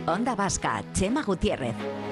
Onda Vasca, Chema Gutiérrez.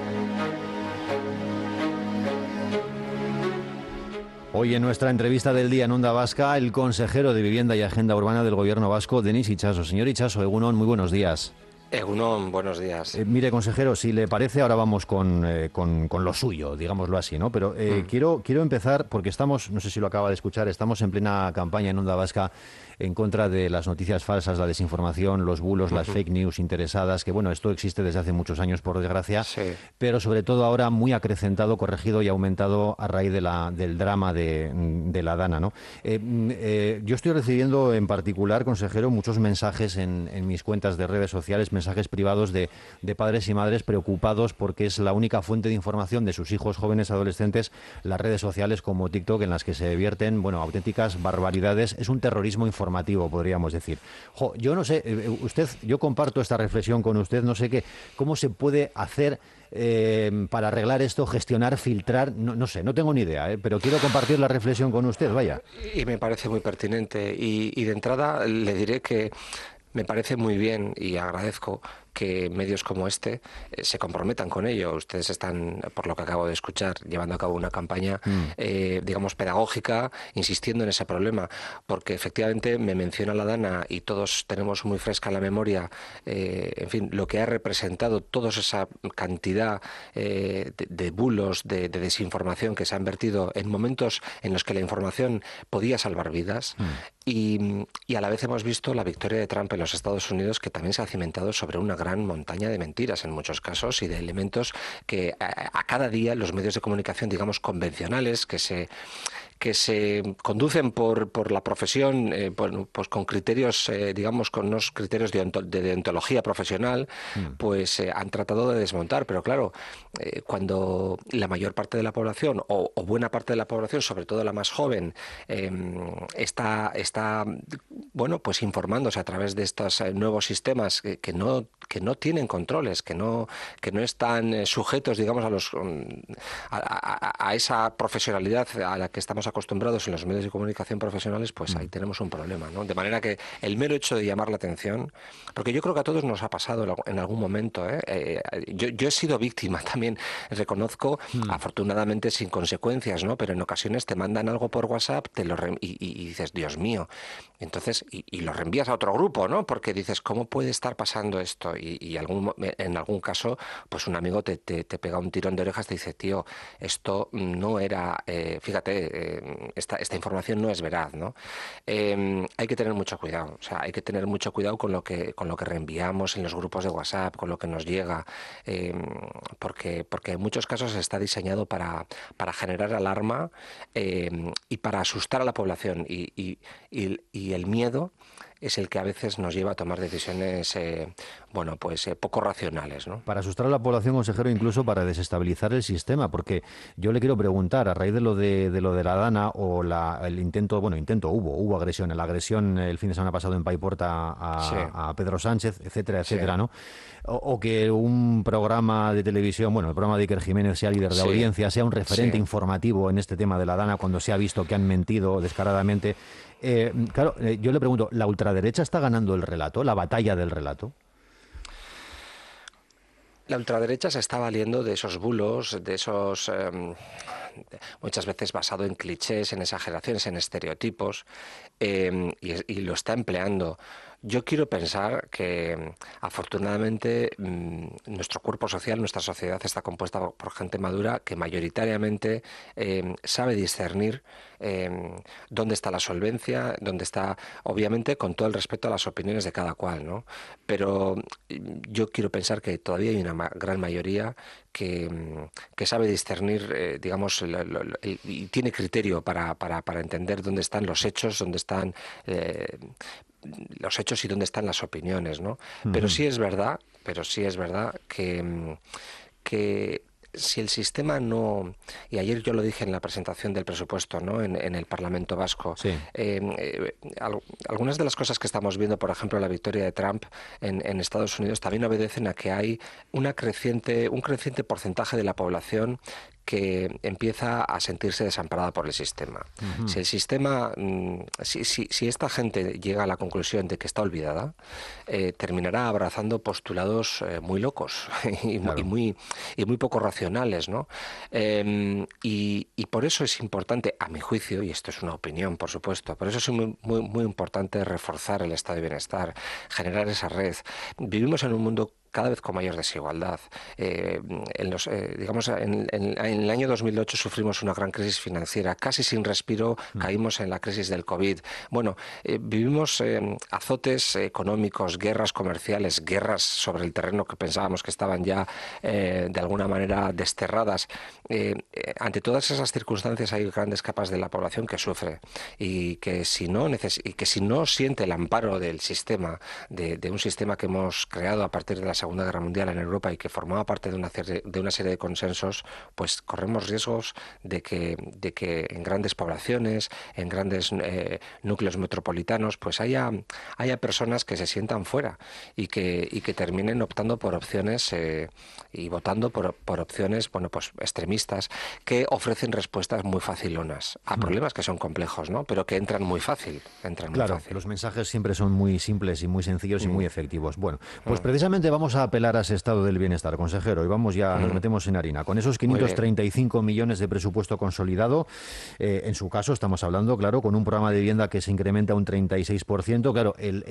Hoy en nuestra entrevista del día en Onda Vasca, el consejero de Vivienda y Agenda Urbana del Gobierno vasco, Denis Itxaso. Señor Itxaso, Egunon, muy buenos días. Egunon, buenos días. Mire, consejero, si le parece, ahora vamos con lo suyo, digámoslo así, ¿no? Pero quiero empezar, porque estamos, no sé si lo acaba de escuchar, estamos en plena campaña en Onda Vasca en contra de las noticias falsas, la desinformación, los bulos, las fake news interesadas, que bueno, esto existe desde hace muchos años, por desgracia, Sí. pero sobre todo ahora muy acrecentado, corregido y aumentado a raíz del drama de la Dana, ¿no? Yo estoy recibiendo en particular, consejero, muchos mensajes en mis cuentas de redes sociales, mensajes privados de padres y madres preocupados porque es la única fuente de información de sus hijos jóvenes, adolescentes, las redes sociales como TikTok, en las que se vierten, bueno, auténticas barbaridades. Es un terrorismo informativo, podríamos decir. Yo no sé, yo comparto esta reflexión con usted, no sé cómo se puede hacer para arreglar esto, gestionar, filtrar, no sé, no tengo ni idea, pero quiero compartir la reflexión con usted, vaya. Y me parece muy pertinente. Y de entrada le diré que me parece muy bien y agradezco que medios como este se comprometan con ello. Ustedes están, por lo que acabo de escuchar, llevando a cabo una campaña, digamos, pedagógica, insistiendo en ese problema, porque efectivamente me menciona la Dana y todos tenemos muy fresca en la memoria, en fin, lo que ha representado toda esa cantidad de bulos, de desinformación que se han vertido en momentos en los que la información podía salvar vidas. Y a la vez hemos visto la victoria de Trump en los Estados Unidos, que también se ha cimentado sobre una gran montaña de mentiras en muchos casos y de elementos que a cada día los medios de comunicación, digamos, convencionales, que se conducen por la profesión, pues con criterios, digamos, con unos criterios de deontología profesional, pues han tratado de desmontar. Pero claro, cuando la mayor parte de la población, o buena parte de la población, sobre todo la más joven, está bueno, pues informándose a través de estos nuevos sistemas que no tienen controles, que no están sujetos, digamos, a esa profesionalidad a la que estamos acostumbrados en los medios de comunicación profesionales, pues ahí tenemos un problema, ¿no? De manera que el mero hecho de llamar la atención, porque yo creo que a todos nos ha pasado en algún momento, yo he sido víctima también, reconozco, afortunadamente sin consecuencias, ¿no? Pero en ocasiones te mandan algo por WhatsApp, y dices, Dios mío, entonces, y lo reenvías a otro grupo, ¿no? Porque dices, ¿cómo puede estar pasando esto? Y en algún caso, pues un amigo te pega un tirón de orejas, te dice, tío, esto no era, fíjate, esta información no es veraz, ¿no? Hay que tener mucho cuidado, o sea, hay que tener mucho cuidado con lo que reenviamos en los grupos de WhatsApp, con lo que nos llega, porque en muchos casos está diseñado para generar alarma y para asustar a la población, y el miedo es el que a veces nos lleva a tomar decisiones poco racionales, ¿no? Para asustar a la población, consejero, incluso para desestabilizar el sistema, porque yo le quiero preguntar, a raíz de lo de la Dana o el intento, hubo agresión, la agresión el fin de semana pasado en Paiporta a Pedro Sánchez, etcétera, etcétera, sí, ¿no? O que un programa de televisión, el programa de Iker Jiménez sea líder de audiencia, sea un referente informativo en este tema de la Dana, cuando se ha visto que han mentido descaradamente. Yo le pregunto, ¿la ultraderecha está ganando el relato, la batalla del relato? La ultraderecha se está valiendo de esos bulos, de esos, muchas veces basado en clichés, en exageraciones, en estereotipos, y lo está empleando. Yo quiero pensar que afortunadamente nuestro cuerpo social, nuestra sociedad está compuesta por gente madura que mayoritariamente sabe discernir dónde está la solvencia, dónde está, obviamente, con todo el respeto a las opiniones de cada cual, ¿no? Pero yo quiero pensar que todavía hay una gran mayoría que sabe discernir, digamos, y tiene criterio para entender dónde están los hechos, dónde están los hechos y dónde están las opiniones, ¿no? Pero sí es verdad que si el sistema no... Y ayer yo lo dije en la presentación del presupuesto, ¿no? En el Parlamento Vasco. Sí. Algunas de las cosas que estamos viendo, por ejemplo, la victoria de Trump en Estados Unidos, también obedecen a que hay un creciente porcentaje de la población que empieza a sentirse desamparada por el sistema. Si el sistema, si esta gente llega a la conclusión de que está olvidada, terminará abrazando postulados muy locos y, Claro. y muy poco racionales, ¿no? Y por eso es importante, a mi juicio, y esto es una opinión, por supuesto, por eso es muy importante reforzar el estado de bienestar, generar esa red. Vivimos en un mundo cada vez con mayor desigualdad. Digamos, en el año 2008 sufrimos una gran crisis financiera, casi sin respiro caímos en la crisis del COVID. Bueno, vivimos azotes económicos, guerras comerciales, guerras sobre el terreno que pensábamos que estaban ya de alguna manera desterradas. Ante todas esas circunstancias hay grandes capas de la población que sufre y que si no siente el amparo del sistema, de un sistema que hemos creado a partir de la Segunda Guerra Mundial en Europa y que formaba parte de una serie de consensos, pues corremos riesgos de que en grandes poblaciones, en grandes núcleos metropolitanos, pues haya personas que se sientan fuera y que terminen optando por opciones y votando por opciones, bueno, pues extremistas, que ofrecen respuestas muy facilonas a problemas que son complejos, ¿no? Pero que entran muy fácil. Claro, los mensajes siempre son muy simples y muy sencillos y muy efectivos. Bueno, pues precisamente vamos a apelar a ese estado del bienestar, consejero, y vamos ya, nos metemos en harina. Con esos 535 millones de presupuesto consolidado, en su caso estamos hablando, claro, con un programa de vivienda que se incrementa un 36%. Claro,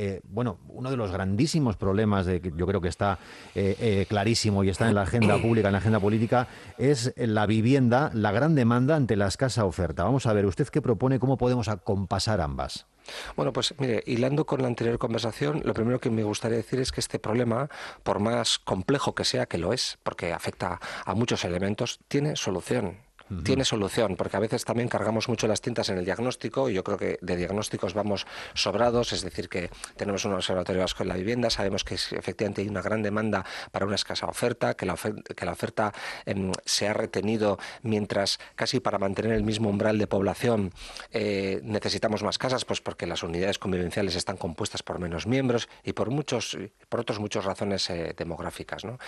uno de los grandísimos problemas que yo creo que está clarísimo y está en la agenda pública, en la agenda política, es la vivienda, la gran demanda ante la escasa oferta. Vamos a ver, ¿usted qué propone? ¿Cómo podemos acompasar ambas? Bueno, pues mire, hilando con la anterior conversación, lo primero que me gustaría decir es que este problema, por más complejo que sea, que lo es, porque afecta a muchos elementos, tiene solución. Tiene solución, porque a veces también cargamos mucho las tintas en el diagnóstico y yo creo que de diagnósticos vamos sobrados, es decir, que tenemos un observatorio vasco en la vivienda, sabemos que efectivamente hay una gran demanda para una escasa oferta, que la oferta se ha retenido mientras casi para mantener el mismo umbral de población necesitamos más casas, pues porque las unidades convivenciales están compuestas por menos miembros y por otras muchas razones demográficas, ¿no?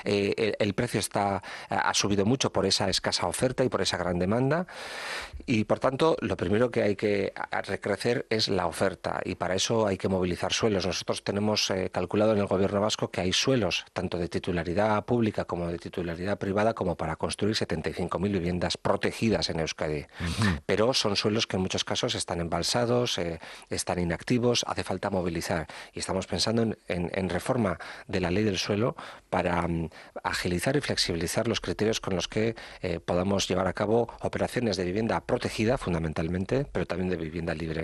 El precio ha subido mucho por esa escasa oferta y por esa gran demanda y por tanto lo primero que hay que recrecer es la oferta y para eso hay que movilizar suelos. Nosotros tenemos calculado en el gobierno vasco que hay suelos tanto de titularidad pública como de titularidad privada como para construir 75.000 viviendas protegidas en Euskadi, pero son suelos que en muchos casos están embalsados, están inactivos, hace falta movilizar y estamos pensando en reforma de la ley del suelo para agilizar y flexibilizar los criterios con los que podamos llevar a cabo operaciones de vivienda protegida fundamentalmente, pero también de vivienda libre.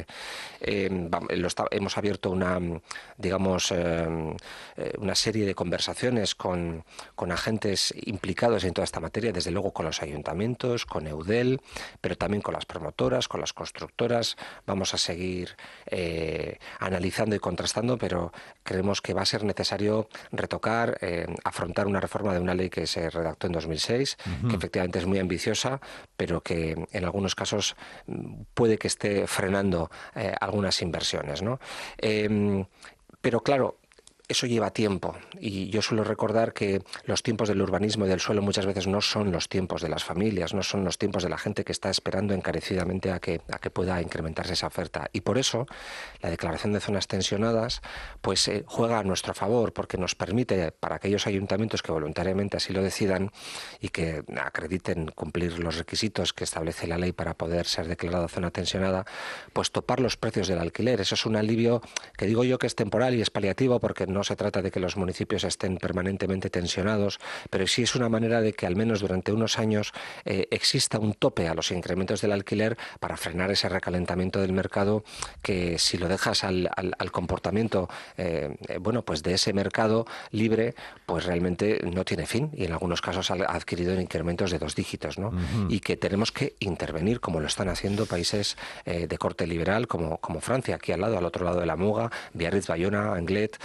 Hemos abierto una serie de conversaciones con agentes implicados en toda esta materia, desde luego con los ayuntamientos, con Eudel, pero también con las promotoras, con las constructoras. Vamos a seguir analizando y contrastando, pero creemos que va a ser necesario retocar, afrontar una reforma de una ley que se redactó en 2006, que efectivamente es muy ambiciosa, pero que en algunos casos puede que esté frenando algunas inversiones, ¿no? Pero claro, eso lleva tiempo y yo suelo recordar que los tiempos del urbanismo y del suelo muchas veces no son los tiempos de las familias, no son los tiempos de la gente que está esperando encarecidamente a que pueda incrementarse esa oferta. Y por eso la declaración de zonas tensionadas pues juega a nuestro favor porque nos permite para aquellos ayuntamientos que voluntariamente así lo decidan y que acrediten cumplir los requisitos que establece la ley para poder ser declarada zona tensionada, pues topar los precios del alquiler. Eso es un alivio que digo yo que es temporal y es paliativo porque no se trata de que los municipios estén permanentemente tensionados, pero sí es una manera de que al menos durante unos años exista un tope a los incrementos del alquiler para frenar ese recalentamiento del mercado que si lo dejas al comportamiento pues de ese mercado libre, pues realmente no tiene fin y en algunos casos ha adquirido incrementos de 2 dígitos, ¿no? Y que tenemos que intervenir como lo están haciendo países de corte liberal como Francia, aquí al otro lado de la Muga, Biarritz, Bayona, Anglet, San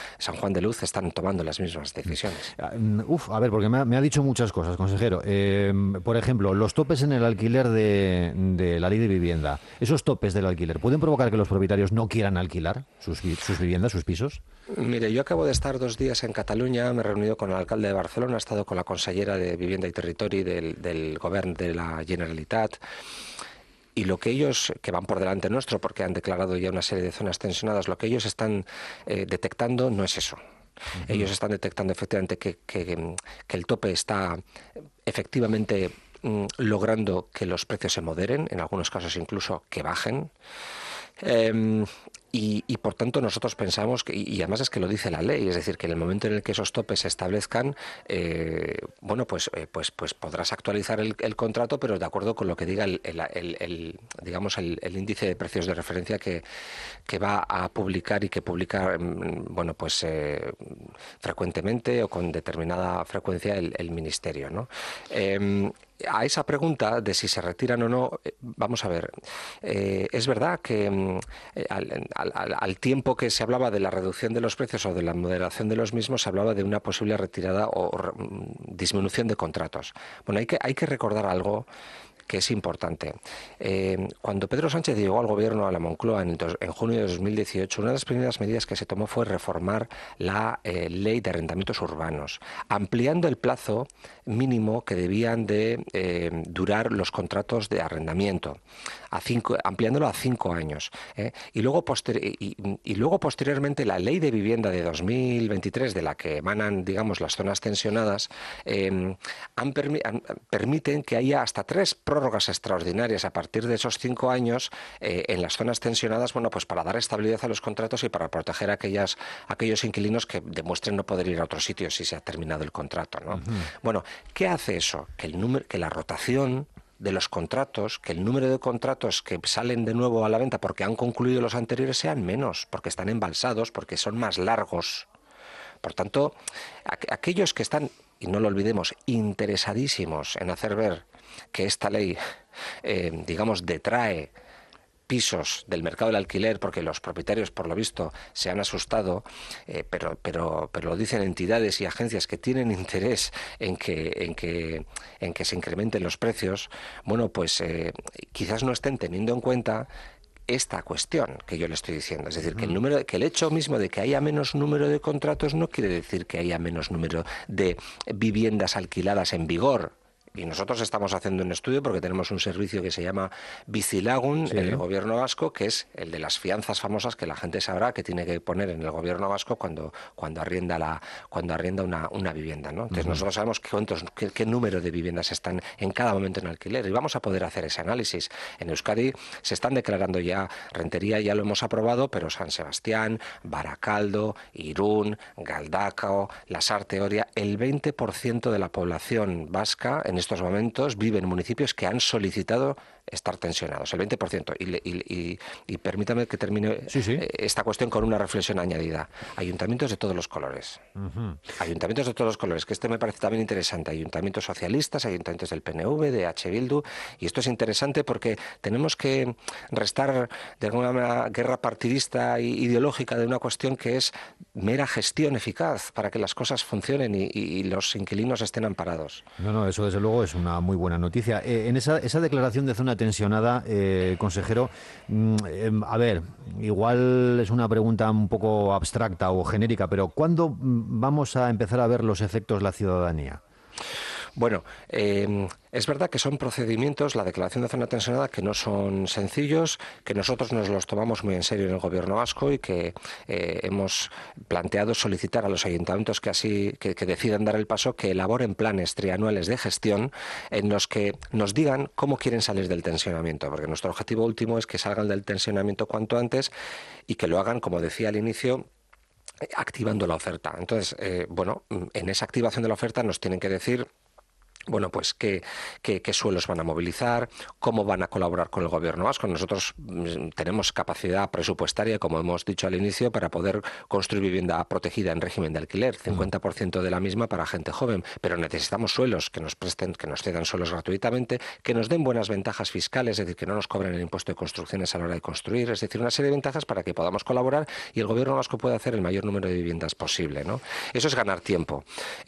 Juan de Luz están tomando las mismas decisiones. A ver, porque me ha dicho muchas cosas, consejero. Por ejemplo, los topes en el alquiler de la ley de vivienda. ¿Esos topes del alquiler pueden provocar que los propietarios no quieran alquilar sus viviendas, sus pisos? Mire, yo acabo de estar 2 días en Cataluña, me he reunido con el alcalde de Barcelona, he estado con la consellera de Vivienda y Territori del Govern de la Generalitat. Y lo que ellos, que van por delante nuestro porque han declarado ya una serie de zonas tensionadas, lo que ellos están detectando no es eso. Ellos están detectando efectivamente que el tope está efectivamente logrando que los precios se moderen, en algunos casos incluso que bajen. Y por tanto nosotros pensamos que, y además es que lo dice la ley, es decir, que en el momento en el que esos topes se establezcan, pues podrás actualizar el contrato, pero de acuerdo con lo que diga digamos el índice de precios de referencia que va a publicar y que publica frecuentemente o con determinada frecuencia el Ministerio, ¿no? A esa pregunta de si se retiran o no, vamos a ver, es verdad que al tiempo que se hablaba de la reducción de los precios o de la moderación de los mismos, se hablaba de una posible retirada o disminución de contratos. Bueno, hay que recordar algo que es importante. Cuando Pedro Sánchez llegó al gobierno, a la Moncloa, en junio de 2018, una de las primeras medidas que se tomó fue reformar la ley de arrendamientos urbanos, ampliando el plazo mínimo que debían de durar los contratos de arrendamiento, ampliándolo a 5 años. Y luego posteriormente la ley de vivienda de 2023, de la que emanan, digamos, las zonas tensionadas, permiten que haya hasta 3 prórrogas extraordinarias a partir de esos 5 años en las zonas tensionadas, bueno, pues para dar estabilidad a los contratos y para proteger a aquellos inquilinos que demuestren no poder ir a otro sitio si se ha terminado el contrato, ¿no? Bueno, ¿qué hace eso? Que la rotación de los contratos, que el número de contratos que salen de nuevo a la venta porque han concluido los anteriores sean menos, porque están embalsados, porque son más largos. Por tanto, aquellos que están, y no lo olvidemos, interesadísimos en hacer ver que esta ley, digamos, detrae pisos del mercado del alquiler porque los propietarios, por lo visto, se han asustado, pero lo dicen entidades y agencias que tienen interés en que se incrementen los precios, bueno, pues quizás no estén teniendo en cuenta esta cuestión que yo le estoy diciendo. Es decir, que el hecho mismo de que haya menos número de contratos no quiere decir que haya menos número de viviendas alquiladas en vigor. Y nosotros estamos haciendo un estudio porque tenemos un servicio que se llama Bizilagun en el gobierno vasco, que es el de las fianzas famosas que la gente sabrá que tiene que poner en el gobierno vasco cuando arrienda una vivienda, ¿no? Entonces nosotros sabemos qué número de viviendas están en cada momento en alquiler y vamos a poder hacer ese análisis. En Euskadi se están declarando ya Rentería, ya lo hemos aprobado, pero San Sebastián, Barakaldo, Irún, Galdakao, Lasarte, Oria, el 20% de la población vasca en estos momentos vive en municipios que han solicitado estar tensionados, el 20%. Y permítame que termine esta cuestión con una reflexión añadida. Ayuntamientos de todos los colores. Ayuntamientos de todos los colores, que me parece también interesante. Ayuntamientos socialistas, ayuntamientos del PNV, de H. Bildu. Y esto es interesante porque tenemos que restar de alguna manera guerra partidista e ideológica de una cuestión que es mera gestión eficaz para que las cosas funcionen y los inquilinos estén amparados. No, eso desde luego es una muy buena noticia. En esa declaración de zona tensionada, consejero, a ver, igual es una pregunta un poco abstracta o genérica, pero ¿cuándo vamos a empezar a ver los efectos de la ciudadanía? Bueno, es verdad que son procedimientos, la declaración de zona tensionada, que no son sencillos, que nosotros nos los tomamos muy en serio en el gobierno vasco y que hemos planteado solicitar a los ayuntamientos que decidan dar el paso, que elaboren planes trianuales de gestión en los que nos digan cómo quieren salir del tensionamiento, porque nuestro objetivo último es que salgan del tensionamiento cuanto antes y que lo hagan, como decía al inicio, activando la oferta. Entonces, en esa activación de la oferta nos tienen que decir bueno, pues qué suelos van a movilizar, cómo van a colaborar con el gobierno vasco. Nosotros tenemos capacidad presupuestaria, como hemos dicho al inicio, para poder construir vivienda protegida en régimen de alquiler, 50% de la misma para gente joven, pero necesitamos suelos que nos presten, que nos cedan suelos gratuitamente, que nos den buenas ventajas fiscales, es decir, que no nos cobren el impuesto de construcciones a la hora de construir, es decir, una serie de ventajas para que podamos colaborar y el gobierno vasco pueda hacer el mayor número de viviendas posible, ¿no? Eso es ganar tiempo.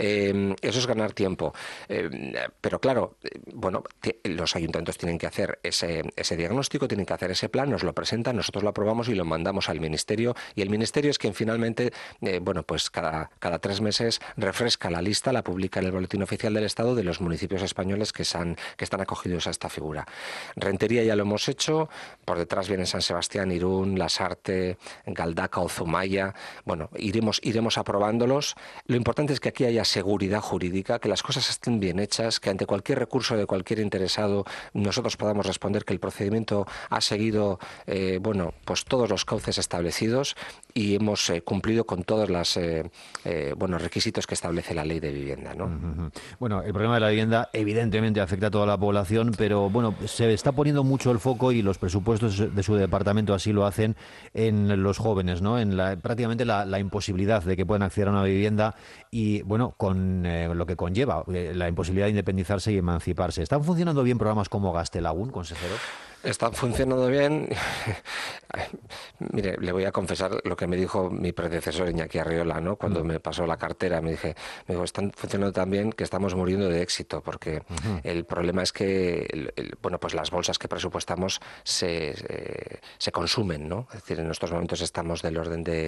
Pero claro, bueno, los ayuntamientos tienen que hacer ese diagnóstico, tienen que hacer ese plan, nos lo presentan, nosotros lo aprobamos y lo mandamos al Ministerio, y el Ministerio es quien finalmente, bueno, pues cada 3 meses refresca la lista, la publica en el Boletín Oficial del Estado de los municipios españoles que están acogidos a esta figura. Rentería ya lo hemos hecho, por detrás viene San Sebastián, Irún, Lasarte, Galdakao, Zumaya. Bueno, iremos aprobándolos. Lo importante es que aquí haya seguridad jurídica, que las cosas estén bien hechas, que ante cualquier recurso de cualquier interesado nosotros podamos responder que el procedimiento ha seguido bueno, pues todos los cauces establecidos y hemos cumplido con todos los bueno, requisitos que establece la ley de vivienda, ¿no? Bueno, el problema de la vivienda evidentemente afecta a toda la población, pero bueno, se está poniendo mucho el foco y los presupuestos de su departamento así lo hacen en los jóvenes, ¿no? En prácticamente la imposibilidad de que puedan acceder a una vivienda y bueno, con lo que conlleva la imposibilidad de independizarse y emanciparse. ¿Están funcionando bien programas como Gaztelagun, consejero? Están funcionando bien. Mire, le voy a confesar lo que me dijo mi predecesor Iñaki Arriola, ¿no? Cuando me pasó la cartera, me dijo, están funcionando tan bien que estamos muriendo de éxito, porque el problema es que, bueno, pues las bolsas que presupuestamos se consumen, ¿no? Es decir, en estos momentos estamos del orden de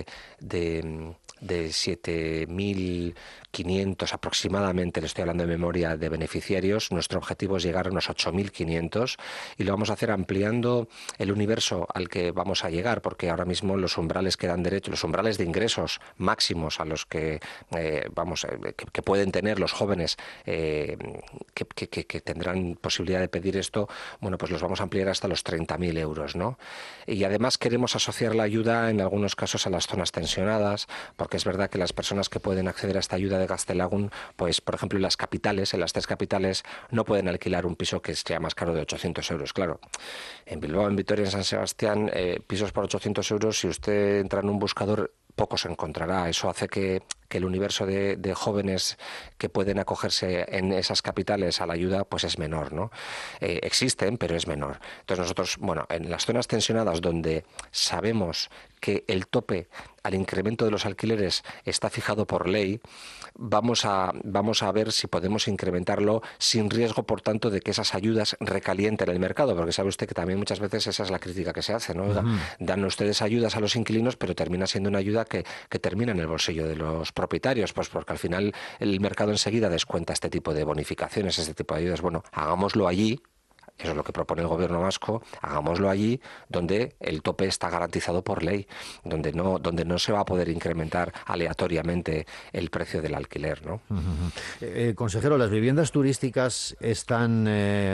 7.500 aproximadamente, le estoy hablando de memoria, de beneficiarios. Nuestro objetivo es llegar a unos 8.500 y lo vamos a hacer ampliando el universo al que vamos a llegar, porque ahora mismo los umbrales que dan derecho, los umbrales de ingresos máximos a los que que pueden tener los jóvenes que tendrán posibilidad de pedir esto, bueno, pues los vamos a ampliar hasta los 30.000 euros, ¿no? Y además queremos asociar la ayuda en algunos casos a las zonas tensionadas, porque es verdad que las personas que pueden acceder a esta ayuda de Gaztelagun, pues por ejemplo en las capitales, en las 3 capitales, no pueden alquilar un piso que sea más caro de 800 euros, claro. En Bilbao, en Vitoria, en San Sebastián, pisos por 800 euros, si usted entra en un buscador, poco se encontrará. Eso hace que el universo de jóvenes que pueden acogerse en esas capitales a la ayuda pues es menor, ¿no? Existen, pero es menor. Entonces nosotros, bueno, en las zonas tensionadas donde sabemos que el tope al incremento de los alquileres está fijado por ley, vamos a ver si podemos incrementarlo sin riesgo, por tanto, de que esas ayudas recalienten el mercado, porque sabe usted que también muchas veces esa es la crítica que se hace, ¿no? Dan ustedes ayudas a los inquilinos, pero termina siendo una ayuda que termina en el bolsillo de los propietarios, pues porque al final el mercado enseguida descuenta este tipo de bonificaciones, este tipo de ayudas. Bueno, hagámoslo allí. Eso es lo que propone el gobierno vasco, hagámoslo allí donde el tope está garantizado por ley, donde no se va a poder incrementar aleatoriamente el precio del alquiler, ¿no? Consejero, ¿las viviendas turísticas están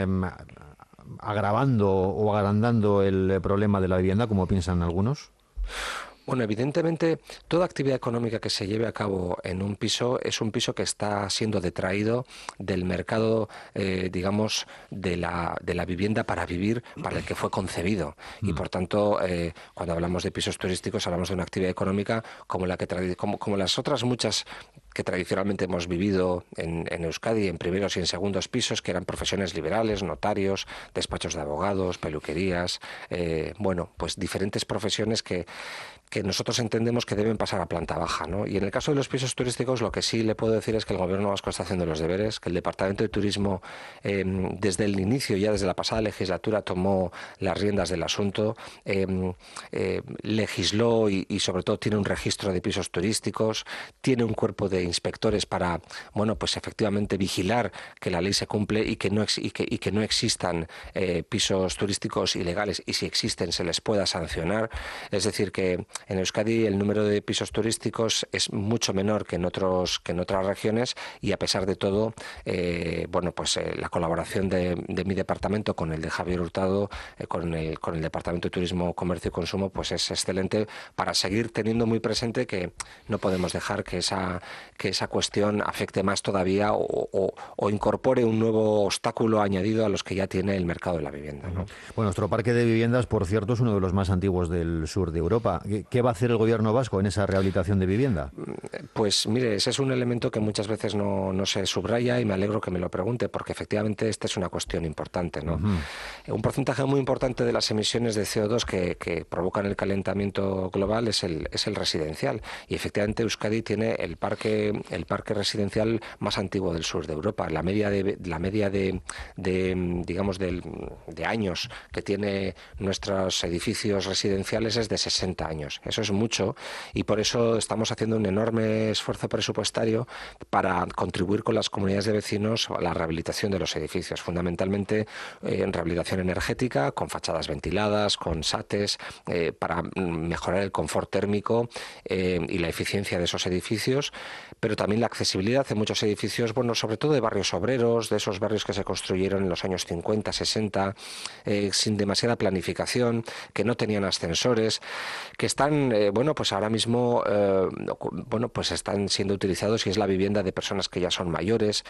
agravando o agrandando el problema de la vivienda, como piensan algunos? Bueno, evidentemente, toda actividad económica que se lleve a cabo en un piso es un piso que está siendo detraído del mercado, digamos, de la vivienda para vivir, para el que fue concebido. Y por tanto, cuando hablamos de pisos turísticos, hablamos de una actividad económica como las otras muchas que tradicionalmente hemos vivido en Euskadi, en primeros y en segundos pisos, que eran profesiones liberales, notarios, despachos de abogados, peluquerías, bueno, pues diferentes profesiones que nosotros entendemos que deben pasar a planta baja, ¿no? Y en el caso de los pisos turísticos, lo que sí le puedo decir es que el Gobierno vasco está haciendo los deberes, que el Departamento de Turismo, desde el inicio, ya desde la pasada legislatura, tomó las riendas del asunto, legisló y sobre todo tiene un registro de pisos turísticos, tiene un cuerpo de inspectores para, bueno, pues efectivamente vigilar que la ley se cumple y que no existan pisos turísticos ilegales, y si existen se les pueda sancionar. Es decir, que En Euskadi el número de pisos turísticos es mucho menor que en otras regiones, y a pesar de todo, la colaboración de mi departamento con el de Javier Hurtado, con el Departamento de Turismo, Comercio y Consumo, pues es excelente para seguir teniendo muy presente que no podemos dejar que esa cuestión afecte más todavía o incorpore un nuevo obstáculo añadido a los que ya tiene el mercado de la vivienda, ¿no? Bueno, nuestro parque de viviendas, por cierto, es uno de los más antiguos del sur de Europa. ¿Qué va a hacer el gobierno vasco en esa rehabilitación de vivienda? Pues mire, ese es un elemento que muchas veces no se subraya, y me alegro que me lo pregunte, porque efectivamente esta es una cuestión importante, ¿no? Un porcentaje muy importante de las emisiones de CO2 que provocan el calentamiento global es el residencial, y efectivamente Euskadi tiene el parque residencial más antiguo del sur de Europa. La media de años que tiene nuestros edificios residenciales es de 60 años. Eso es mucho, y por eso estamos haciendo un enorme esfuerzo presupuestario para contribuir con las comunidades de vecinos a la rehabilitación de los edificios, fundamentalmente en rehabilitación energética, con fachadas ventiladas, con SATES, para mejorar el confort térmico y la eficiencia de esos edificios, pero también la accesibilidad en muchos edificios, sobre todo de barrios obreros, de esos barrios que se construyeron en los años 50, 60, sin demasiada planificación, que no tenían ascensores, que están, ahora mismo, están siendo utilizados, y es la vivienda de personas que ya son mayores,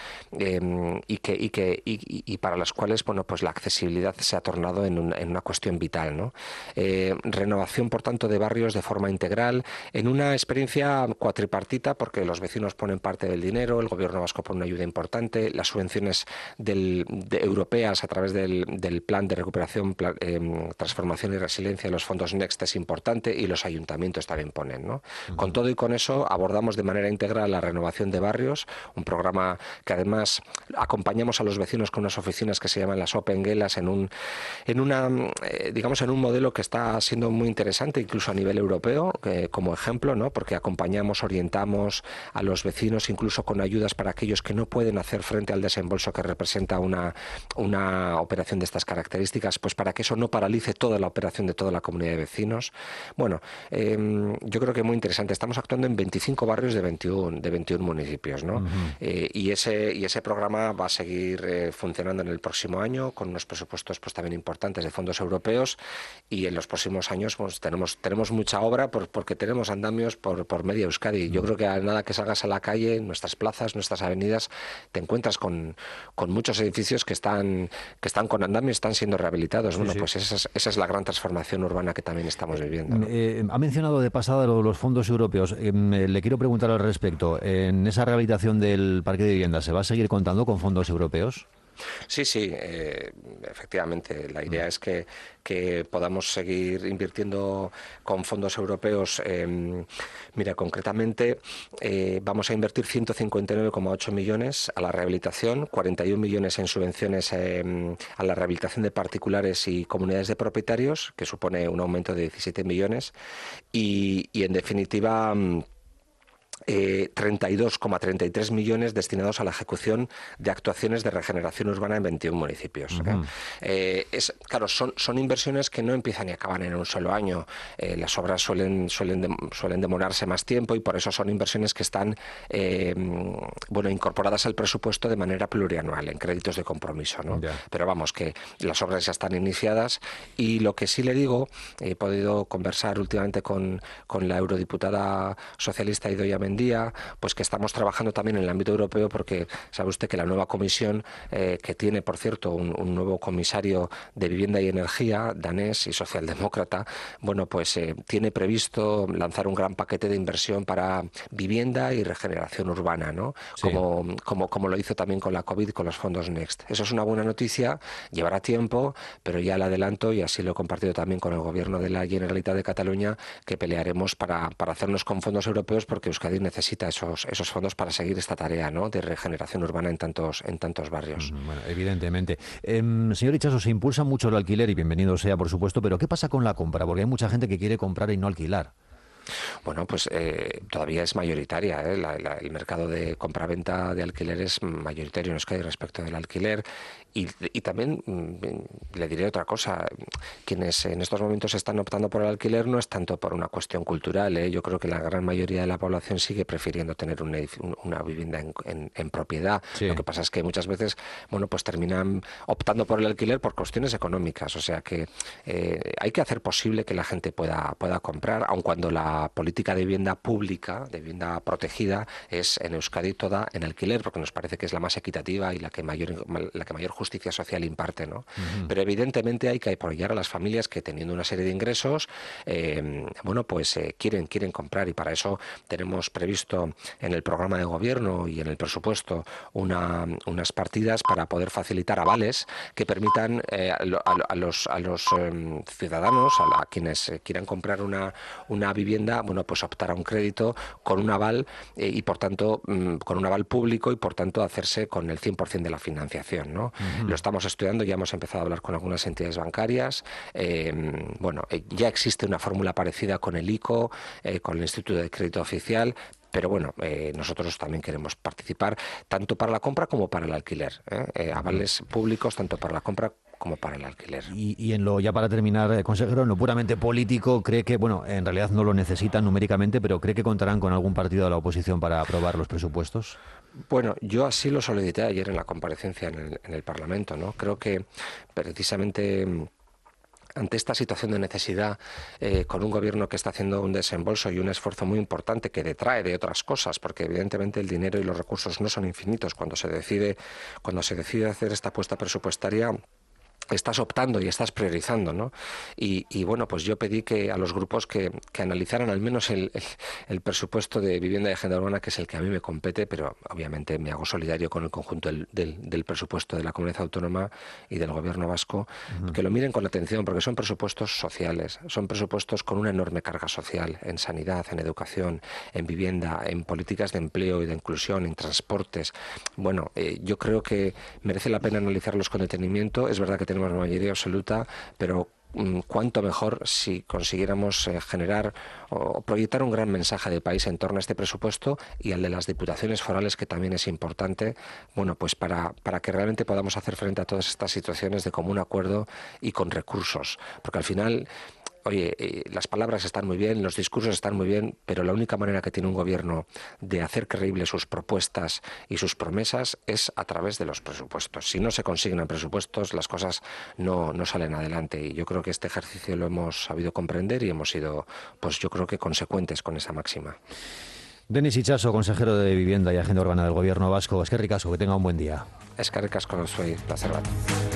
y para las cuales, la accesibilidad se ha tornado en una cuestión vital, ¿no? Renovación, por tanto, de barrios de forma integral, en una experiencia cuatripartita, porque los vecinos ponen parte del dinero, el gobierno vasco pone una ayuda importante, las subvenciones europeas a través del plan de recuperación, transformación y resiliencia de los fondos Next es importante, y los ayuntamientos también ponen, ¿no? Con todo y con eso abordamos de manera integral la renovación de barrios, un programa que además acompañamos a los vecinos con unas oficinas que se llaman las Open Gelas en un modelo que está siendo muy interesante incluso a nivel europeo, como ejemplo, ¿no? Porque acompañamos, orientamos a los vecinos incluso con ayudas para aquellos que no pueden hacer frente al desembolso que representa una operación de estas características, pues para que eso no paralice toda la operación de toda la comunidad de vecinos. Yo creo que muy interesante. Estamos actuando en 25 barrios de 21 municipios, ¿no? Y ese programa va a seguir funcionando en el próximo año con unos presupuestos también importantes de fondos europeos, y en los próximos años tenemos mucha obra porque tenemos andamios por media Euskadi. Yo creo que a nada que salgas a la calle, en nuestras plazas, nuestras avenidas, te encuentras con muchos edificios que están con andamios, están siendo rehabilitados. Sí. Pues esa es la gran transformación urbana que también estamos viviendo, ¿no? Ha mencionado de pasada los fondos europeos. Le quiero preguntar al respecto. ¿En esa rehabilitación del parque de vivienda se va a seguir contando con fondos europeos? Sí, efectivamente. La idea es que podamos seguir invirtiendo con fondos europeos. Mira, concretamente vamos a invertir 159,8 millones a la rehabilitación, 41 millones en subvenciones a la rehabilitación de particulares y comunidades de propietarios, que supone un aumento de 17 millones, y en definitiva 32,33 millones destinados a la ejecución de actuaciones de regeneración urbana en 21 municipios. Claro, son inversiones que no empiezan y acaban en un solo año. Las obras suelen demorarse más tiempo, y por eso son inversiones que están incorporadas al presupuesto de manera plurianual, en créditos de compromiso, ¿no? Pero vamos, que las obras ya están iniciadas, y lo que sí le digo, he podido conversar últimamente con la eurodiputada socialista Idoia Mendia, pues que estamos trabajando también en el ámbito europeo, porque sabe usted que la nueva comisión, que tiene, por cierto, un nuevo comisario de vivienda y energía, danés y socialdemócrata, tiene previsto lanzar un gran paquete de inversión para vivienda y regeneración urbana, ¿no? Sí. Como lo hizo también con la COVID y con los fondos Next. Eso es una buena noticia, llevará tiempo, pero ya le adelanto, y así lo he compartido también con el gobierno de la Generalitat de Cataluña, que pelearemos para hacernos con fondos europeos, porque Euskadi necesita esos fondos para seguir esta tarea, ¿no?, de regeneración urbana en tantos barrios. Bueno, evidentemente. Señor Itxaso, se impulsa mucho el alquiler, y bienvenido sea, por supuesto, pero ¿qué pasa con la compra? Porque hay mucha gente que quiere comprar y no alquilar. Bueno, pues todavía es mayoritaria, ¿eh? El mercado de compraventa de alquiler es mayoritario en Euskadi respecto del alquiler. Y también le diré otra cosa, quienes en estos momentos están optando por el alquiler no es tanto por una cuestión cultural, ¿eh? Yo creo que la gran mayoría de la población sigue prefiriendo tener una vivienda en propiedad. Sí. Lo que pasa es que muchas veces, bueno, pues terminan optando por el alquiler por cuestiones económicas. O sea que hay que hacer posible que la gente pueda comprar, aun cuando la política de vivienda pública, de vivienda protegida, es en Euskadi toda en alquiler, porque nos parece que es la más equitativa y la que mayor justicia social imparte, ¿no? Pero evidentemente hay que apoyar a las familias que, teniendo una serie de ingresos, bueno, pues quieren comprar, y para eso tenemos previsto en el programa de gobierno y en el presupuesto unas partidas para poder facilitar avales que permitan a los ciudadanos, a quienes quieran comprar una vivienda, bueno, pues optar a un crédito con un aval y por tanto con un aval público, y por tanto hacerse con el 100% de la financiación, ¿no? Lo estamos estudiando, ya hemos empezado a hablar con algunas entidades bancarias. Bueno, ya existe una fórmula parecida con el ICO, con el Instituto de Crédito Oficial. Pero bueno, nosotros también queremos participar tanto para la compra como para el alquiler. Avales públicos tanto para la compra como para el alquiler. Y en lo, ya para terminar, consejero, en lo puramente político, ¿cree que, bueno, en realidad no lo necesitan numéricamente, pero cree que contarán con algún partido de la oposición para aprobar los presupuestos? Bueno, yo así lo solicité ayer en la comparecencia en el Parlamento, ¿no? Creo que precisamente ante esta situación de necesidad, con un gobierno que está haciendo un desembolso y un esfuerzo muy importante que detrae de otras cosas, porque evidentemente el dinero y los recursos no son infinitos cuando se decide hacer esta apuesta presupuestaria. Estás optando y estás priorizando, ¿no? Y bueno, pues yo pedí que a los grupos que analizaran al menos el presupuesto de vivienda y agenda urbana, que es el que a mí me compete, pero obviamente me hago solidario con el conjunto del presupuesto de la comunidad autónoma y del gobierno vasco, que lo miren con atención, porque son presupuestos sociales, son presupuestos con una enorme carga social en sanidad, en educación, en vivienda, en políticas de empleo y de inclusión, en transportes. Bueno, yo creo que merece la pena analizarlos con detenimiento. Es verdad que tenemos mayoría absoluta, pero cuánto mejor si consiguiéramos generar o proyectar un gran mensaje de país en torno a este presupuesto y al de las diputaciones forales, que también es importante, bueno, pues para que realmente podamos hacer frente a todas estas situaciones de común acuerdo y con recursos, porque al final, oye, las palabras están muy bien, los discursos están muy bien, pero la única manera que tiene un gobierno de hacer creíbles sus propuestas y sus promesas es a través de los presupuestos. Si no se consignan presupuestos, las cosas no salen adelante. Y yo creo que este ejercicio lo hemos sabido comprender y hemos sido, pues yo creo que consecuentes con esa máxima. Denis Itxaso, consejero de Vivienda y Agenda Urbana del Gobierno Vasco. Eskerrik asko, que tenga un buen día. Eskerrik asko, soy placer bat.